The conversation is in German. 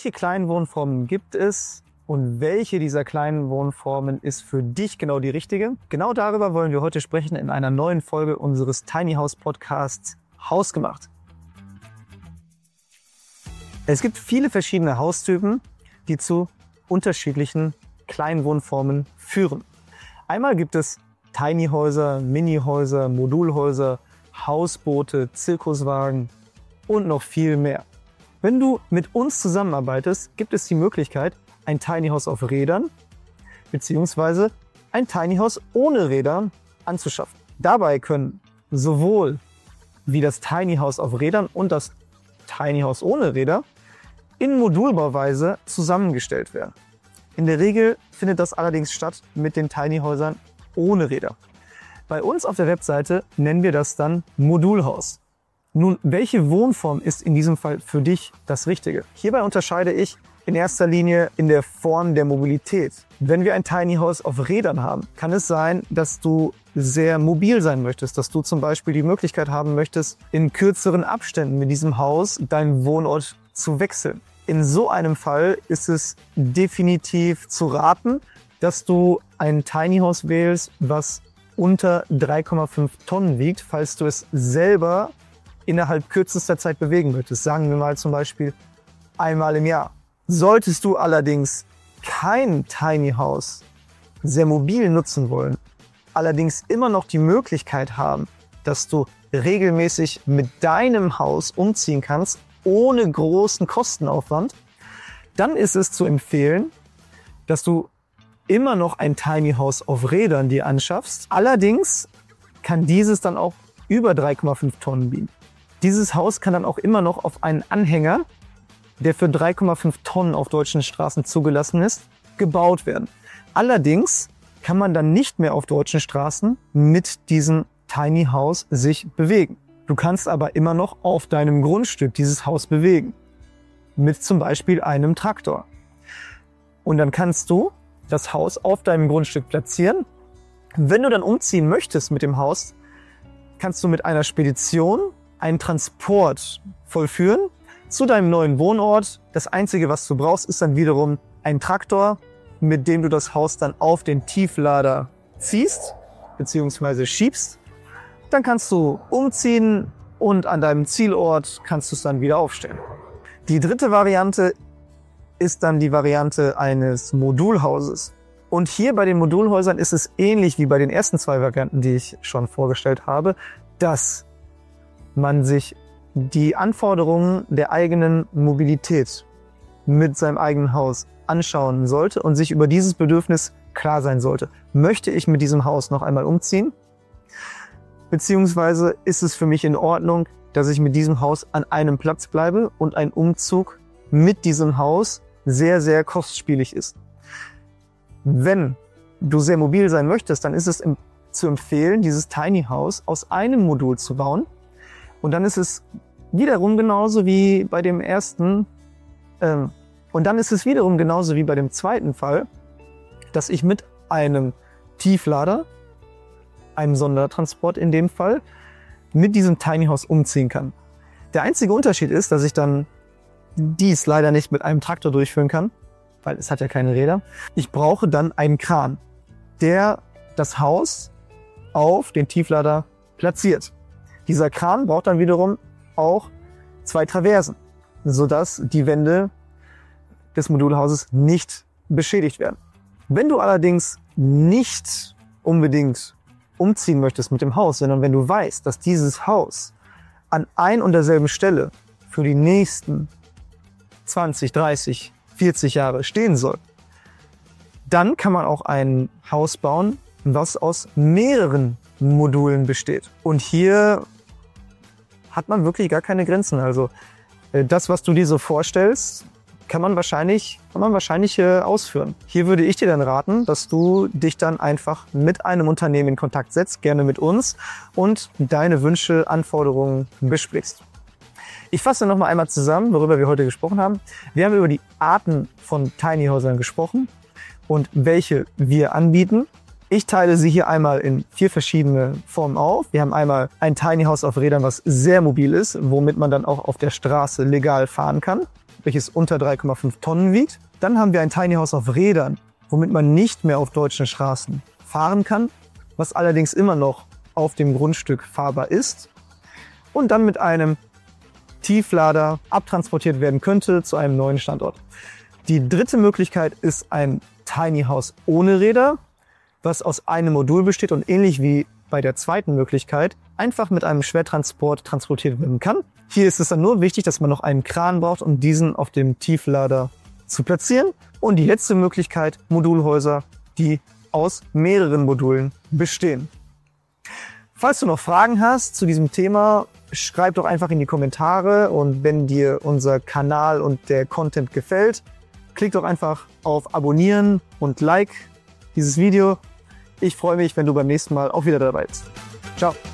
Welche kleinen Wohnformen gibt es und welche dieser kleinen Wohnformen ist für dich genau die richtige? Genau darüber wollen wir heute sprechen in einer neuen Folge unseres Tiny House Podcasts Hausgemacht. Es gibt viele verschiedene Haustypen, die zu unterschiedlichen kleinen Wohnformen führen. Einmal gibt es Tiny Häuser, Mini-Häuser, Modulhäuser, Hausboote, Zirkuswagen und noch viel mehr. Wenn du mit uns zusammenarbeitest, gibt es die Möglichkeit, ein Tiny House auf Rädern bzw. ein Tiny House ohne Räder anzuschaffen. Dabei können sowohl wie das Tiny House auf Rädern und das Tiny House ohne Räder in Modulbauweise zusammengestellt werden. In der Regel findet das allerdings statt mit den Tiny Häusern ohne Räder. Bei uns auf der Webseite nennen wir das dann Modulhaus. Nun, welche Wohnform ist in diesem Fall für dich das Richtige? Hierbei unterscheide ich in erster Linie in der Form der Mobilität. Wenn wir ein Tiny House auf Rädern haben, kann es sein, dass du sehr mobil sein möchtest, dass du zum Beispiel die Möglichkeit haben möchtest, in kürzeren Abständen mit diesem Haus deinen Wohnort zu wechseln. In so einem Fall ist es definitiv zu raten, dass du ein Tiny House wählst, was unter 3,5 Tonnen wiegt, falls du es selber innerhalb kürzester Zeit bewegen möchtest. Sagen wir mal zum Beispiel einmal im Jahr. Solltest du allerdings kein Tiny House sehr mobil nutzen wollen, allerdings immer noch die Möglichkeit haben, dass du regelmäßig mit deinem Haus umziehen kannst, ohne großen Kostenaufwand, dann ist es zu empfehlen, dass du immer noch ein Tiny House auf Rädern dir anschaffst. Allerdings kann dieses dann auch über 3,5 Tonnen biegen. Dieses Haus kann dann auch immer noch auf einen Anhänger, der für 3,5 Tonnen auf deutschen Straßen zugelassen ist, gebaut werden. Allerdings kann man dann nicht mehr auf deutschen Straßen mit diesem Tiny House sich bewegen. Du kannst aber immer noch auf deinem Grundstück dieses Haus bewegen. Mit zum Beispiel einem Traktor. Und dann kannst du das Haus auf deinem Grundstück platzieren. Wenn du dann umziehen möchtest mit dem Haus, kannst du mit einer Spedition einen Transport vollführen zu deinem neuen Wohnort. Das Einzige, was du brauchst, ist dann wiederum ein Traktor, mit dem du das Haus dann auf den Tieflader ziehst bzw. schiebst. Dann kannst du umziehen und an deinem Zielort kannst du es dann wieder aufstellen. Die dritte Variante ist dann die Variante eines Modulhauses. Und hier bei den Modulhäusern ist es ähnlich wie bei den ersten zwei Varianten, die ich schon vorgestellt habe, dass man sich die Anforderungen der eigenen Mobilität mit seinem eigenen Haus anschauen sollte und sich über dieses Bedürfnis klar sein sollte. Möchte ich mit diesem Haus noch einmal umziehen? Beziehungsweise ist es für mich in Ordnung, dass ich mit diesem Haus an einem Platz bleibe und ein Umzug mit diesem Haus sehr, sehr kostspielig ist. Wenn du sehr mobil sein möchtest, dann ist es zu empfehlen, dieses Tiny House aus einem Modul zu bauen. Und dann ist es wiederum genauso wie bei dem ersten, und dann ist es wiederum genauso wie bei dem zweiten Fall, dass ich mit einem Tieflader, einem Sondertransport in dem Fall, mit diesem Tiny House umziehen kann. Der einzige Unterschied ist, dass ich dann dies leider nicht mit einem Traktor durchführen kann, weil es hat ja keine Räder. Ich brauche dann einen Kran, der das Haus auf den Tieflader platziert. Dieser Kran braucht dann wiederum auch 2 Traversen, sodass die Wände des Modulhauses nicht beschädigt werden. Wenn du allerdings nicht unbedingt umziehen möchtest mit dem Haus, sondern wenn du weißt, dass dieses Haus an ein und derselben Stelle für die nächsten 20, 30, 40 Jahre stehen soll, dann kann man auch ein Haus bauen, was aus mehreren Modulen besteht. Und hier hat man wirklich gar keine Grenzen. Also das, was du dir so vorstellst, kann man wahrscheinlich ausführen. Hier würde ich dir dann raten, dass du dich dann einfach mit einem Unternehmen in Kontakt setzt, gerne mit uns, und deine Wünsche, Anforderungen besprichst. Ich fasse noch mal einmal zusammen, worüber wir heute gesprochen haben. Wir haben über die Arten von Tiny Häusern gesprochen und welche wir anbieten. Ich teile sie hier einmal in 4 verschiedene Formen auf. Wir haben einmal ein Tiny House auf Rädern, was sehr mobil ist, womit man dann auch auf der Straße legal fahren kann. welches unter 3,5 Tonnen wiegt. Dann haben wir ein Tiny House auf Rädern, womit man nicht mehr auf deutschen Straßen fahren kann, was allerdings immer noch auf dem Grundstück fahrbar ist. Und dann mit einem Tieflader abtransportiert werden könnte zu einem neuen Standort. Die dritte Möglichkeit ist ein Tiny House ohne Räder, was aus einem Modul besteht und ähnlich wie bei der zweiten Möglichkeit einfach mit einem Schwertransport transportiert werden kann. Hier ist es dann nur wichtig, dass man noch einen Kran braucht, um diesen auf dem Tieflader zu platzieren. Und die letzte Möglichkeit, Modulhäuser, die aus mehreren Modulen bestehen. Falls du noch Fragen hast zu diesem Thema, schreib doch einfach in die Kommentare, und wenn dir unser Kanal und der Content gefällt, klick doch einfach auf Abonnieren und Like dieses Video. Ich freue mich, wenn du beim nächsten Mal auch wieder dabei bist. Ciao!